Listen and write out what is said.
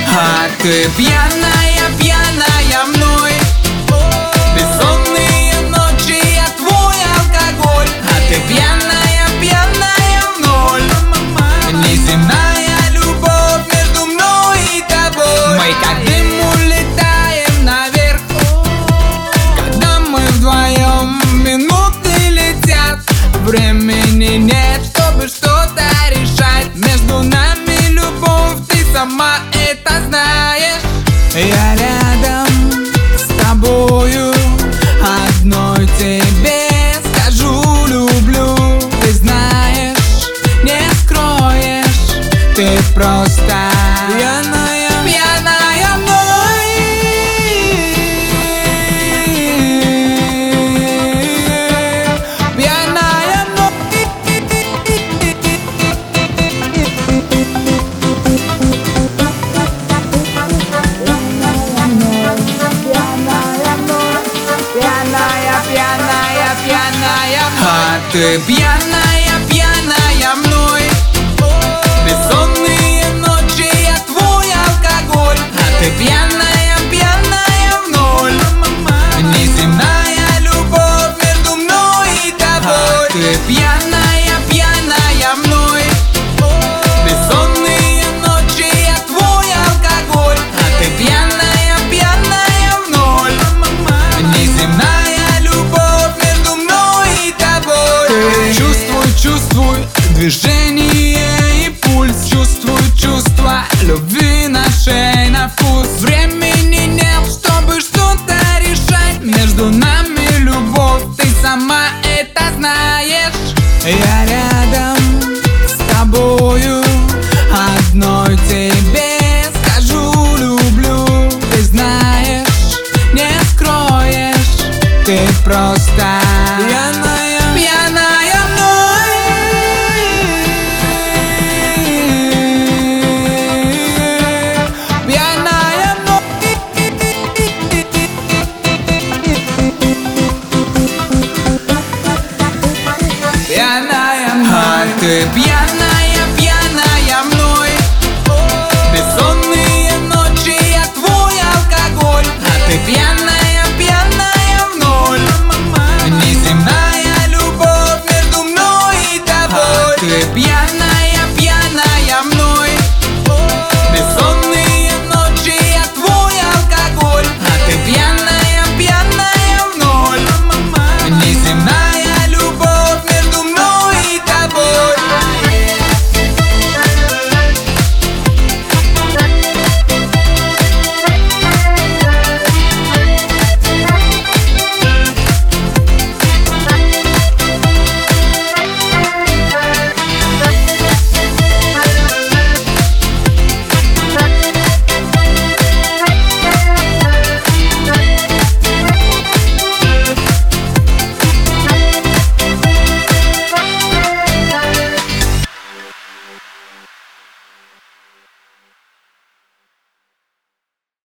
А ты пьяная, пьяная мной. Бессонные ночи, я твой алкоголь. А ты пьяная, пьяная в ноль. Неземная любовь между мной и тобой. Мы как дым улетаем наверх. Когда мы вдвоем, минуты летят. Времени нет, чтобы что-то решать. Между нами любовь, ты сама это знаешь. Я рядом с тобою, одной тебе скажу люблю. Ты знаешь, не скроешь, ты просто пьяная, пьяная мной. Пьяная мной. Пьяная, пьяная, пьяная мной. А ты пьяная, пьяная мной. Бессонные ночи, я твой алкоголь. А ты пьяная, пьяная в ноль. Неземная любовь между мной и тобой. А ты пьяная, пьяная мной. Бессонные ночи, я твой алкоголь. А ты пьяная, пьяная в ноль. Неземная любовь между мной и тобой. Чувствуй, чувствуй движение и пульс. Чувствуй чувство любви нашей на вкус. Времени нет, чтобы что-то решать. Между нами любовь, ты сама это знаешь. Я рядом с тобою, одной тебе скажу люблю. Ты знаешь, не скроешь, ты просто